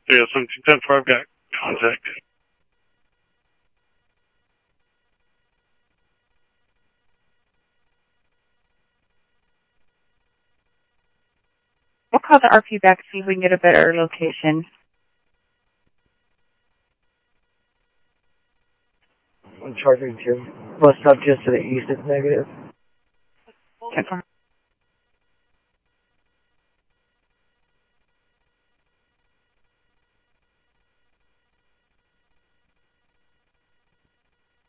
Yeah, 1710 I've got contact. We'll call the RP back, see if we can get a better location. I'm charging to bus stop just to the east is negative. Confirm.